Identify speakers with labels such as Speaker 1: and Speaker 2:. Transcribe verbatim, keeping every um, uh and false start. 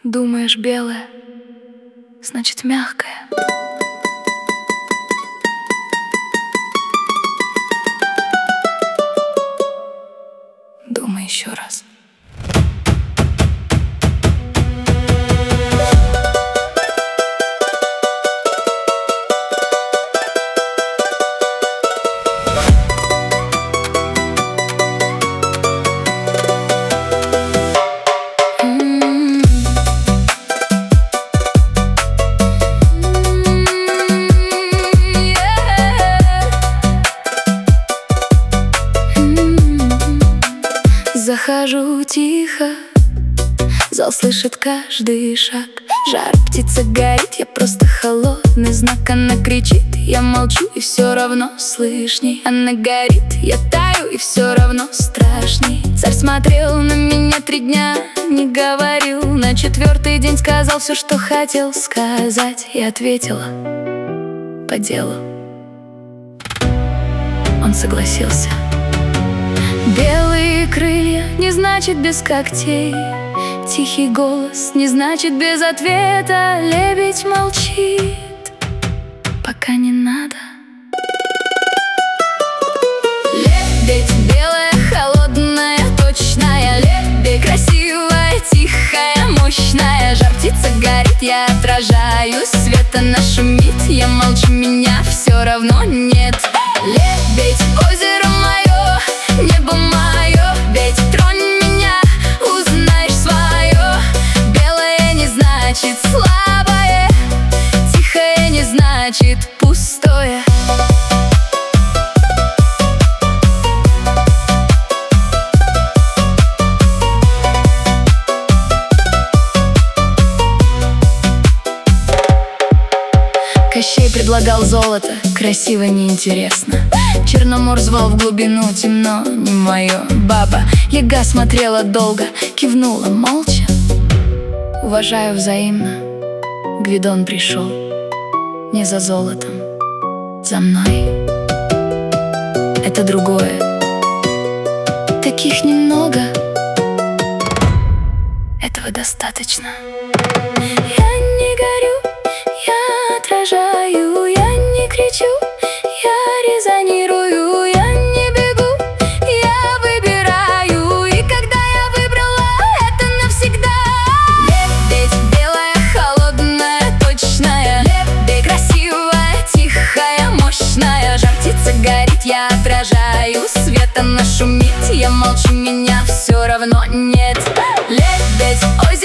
Speaker 1: Думаешь, белое, значит мягкое. Думай еще раз. Захожу тихо, зал слышит каждый шаг. Жар птица горит, я просто холодный знак. Она кричит, я молчу, и все равно слышней. Она горит, я таю, и все равно страшней. Царь смотрел на меня три дня, не говорил. На четвертый день сказал все, что хотел сказать. И ответила по делу. Он согласился. Белые крылья не значит без когтей. Тихий голос не значит без ответа. Лебедь молчит, пока не надо. Лебедь белая, холодная, точная. Лебедь красивая, тихая, мощная. Жар птица горит, я отражаю свет. Она шумит, я молчу, меня все равно нет. Лебедь, озеро мое, небо мое, ведь тронь меня, узнаешь свое. Белое не значит слабое, тихое не значит пустое. Кощей предлагал золото, красиво, неинтересно. Черномор звал в глубину, темно, не мое. Баба Яга смотрела долго, кивнула молча. Уважаю взаимно, Гвидон пришел не за золотом, за мной. Это другое, таких немного, этого достаточно. Я не горю, я отражаю, я не кричу, я резонирую, я не бегу, я выбираю. И когда я выбрала, это навсегда. Лебедь белая, холодная, точная. Лебедь красивая, тихая, мощная. Жар птица горит, я отражаю свет. Она шумит, я молчу, меня все равно нет. Лебедь, ой,